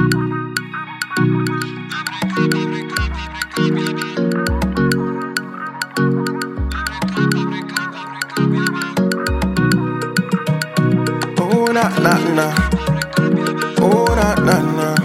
Oh na na na, oh na na na,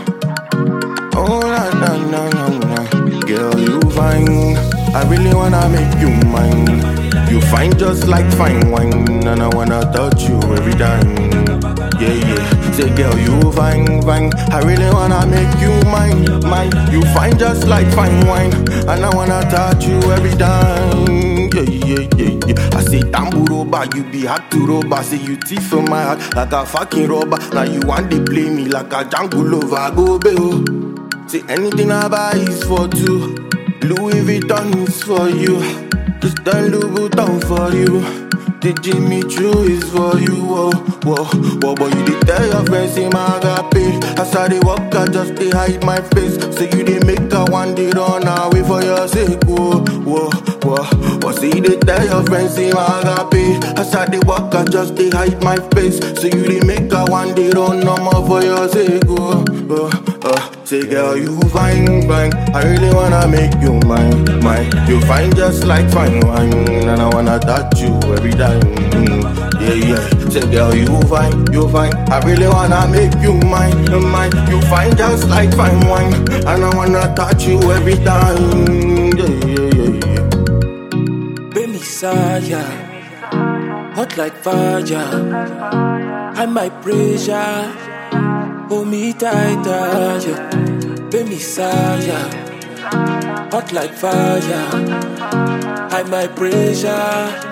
oh na na na na na. Girl, you fine, I really wanna make you mine. You fine just like fine wine, and I wanna touch you every time. Yeah, yeah. Say, girl, you fine, fine. I really wanna make you mine, mine. You fine just like fine wine, and I wanna touch you every time. Yeah, yeah, yeah, yeah. I say, Tambu roba, you be hard to roba. Say, you thief for my heart like a fucking robber. Now you want to play me like a jungle lover. Go, baby. Say, anything I buy is for two. Louis Vuitton is for you. Just a Louis Vuitton for you. The Jimmy Choo is for you, whoa, whoa, whoa. But you did tell your friends, say my got paid. As I dey walk, I just dey hide my face. So you dey make her one day run away for your sake, whoa, whoa, whoa. But say you dey tell your friends, say my got paid. As I dey walk, I just dey hide my face. So you dey make her one day run no more for your sake, whoa, whoa. Say girl, you fine, fine. I really wanna make you mine, mine. You fine just like fine wine, and I wanna touch you every time. Yeah, yeah. Say girl, you fine, you fine. I really wanna make you mine, mine. You fine just like fine wine, and I wanna touch you every time. Yeah, yeah, yeah, yeah. Be Messiah, hot like fire. High my pressure, hold me tighter. Yeah. Be Messiah, hot like fire. High my pressure.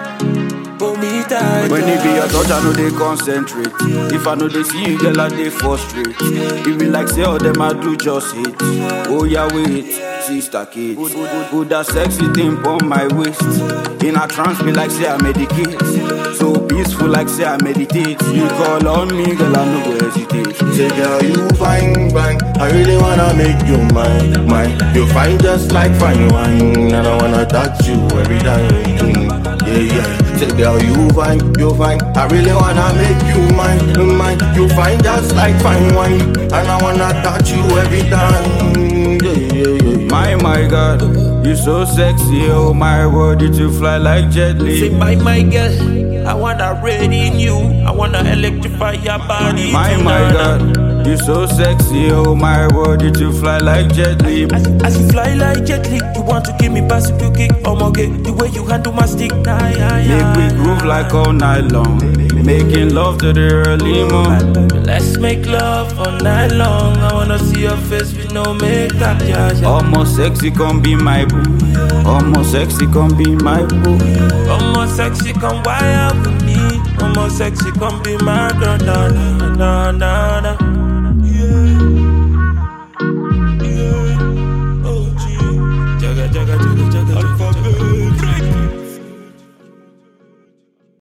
When it be a touch, I know they concentrate. If I know they see you, girl, I they frustrate. It be like say all them I do just hate. Oh yeah, wait, sister kid. Put that sexy thing on my waist. In a trance, be like say I medicate. So peaceful, like say I meditate. You call on me, girl, I no go hesitate. Say girl, you fine, fine. I really wanna make you mine, mine. You fine just like fine wine, and I wanna touch you every time. Yeah, yeah. Say girl, you fine. I really wanna make you mine, mine. You fine just like fine wine, and I wanna touch you every time. Yeah, yeah, yeah. My God, you so sexy, oh my word, you to fly like Jet Li. Say my girl, I wanna raid in you. I wanna electrify your body. My God, you so sexy, oh my word, you to fly like Jet Li. As you fly like Jet Li, you want to give me bicycle kick. Okay, the way you handle my stick, Make we groove like all night long, making love to the early morning. Let's make love all night long. I wanna see your face with no makeup, yeah, yeah. Almost sexy, come be my boo. Almost sexy, come be my boo. Almost sexy, come wire with me. Almost sexy, come be my girl, na na na na.